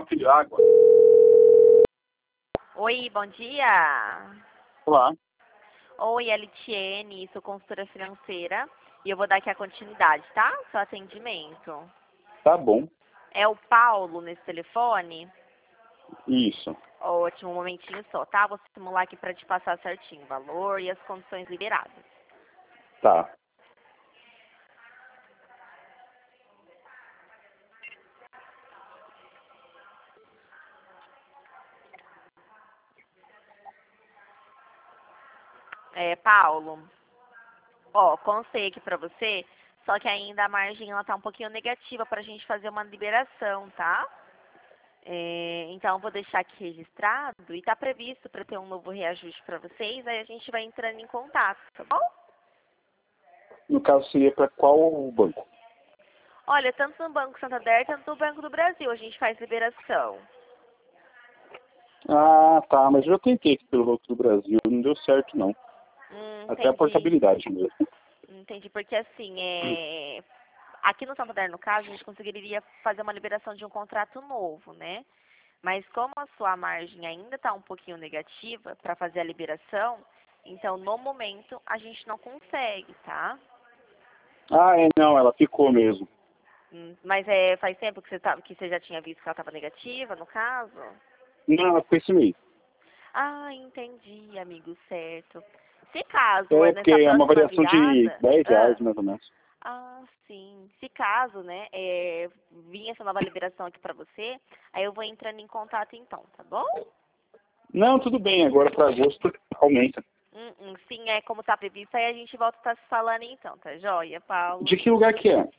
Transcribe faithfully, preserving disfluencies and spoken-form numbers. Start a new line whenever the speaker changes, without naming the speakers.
garrafa de água.
Oi, bom dia.
Olá.
Oi, Elitiene, sou consultora financeira e eu vou dar aqui a continuidade, tá? Seu atendimento.
Tá bom.
É o Paulo nesse telefone?
Isso.
Ótimo, um momentinho só, tá? Vou simular aqui para te passar certinho o valor e as condições liberadas.
Tá.
É, Paulo, ó, constei aqui para você, só que ainda a margem ela tá um pouquinho negativa para a gente fazer uma liberação, tá? É, então, vou deixar aqui registrado e está previsto para ter um novo reajuste para vocês, aí a gente vai entrando em contato, tá bom?
No caso, seria para qual banco?
Olha, tanto no Banco Santander, tanto no Banco do Brasil, a gente faz liberação.
Ah, tá. Mas eu já tentei aqui pelo Banco do Brasil. Não deu certo, não.
Hum,
Até a
entendi.
portabilidade mesmo.
Entendi, porque assim, é... aqui no Santander, no caso, a gente conseguiria fazer uma liberação de um contrato novo, né? Mas como a sua margem ainda está um pouquinho negativa para fazer a liberação, então, no momento, a gente não consegue, tá?
Ah, é, não. Ela ficou mesmo.
Hum, Mas é, faz tempo que você, tá, que você já tinha visto que ela estava negativa, no caso?
Não, ela ficou esse mês.
Ah, entendi, amigo, certo. Se caso,
É,
é
porque
nessa
é uma
próxima
variação de
virada...
dez reais,
Ah,
mais ou menos.
ah, sim. Se caso, né, é, vir essa nova liberação aqui pra você, aí eu vou entrando em contato então, tá bom?
Não, tudo bem. Agora para agosto aumenta.
Hum, hum, sim, é como tá previsto, aí a gente volta a estar se falando então, tá joia, Paulo?
De que lugar que é?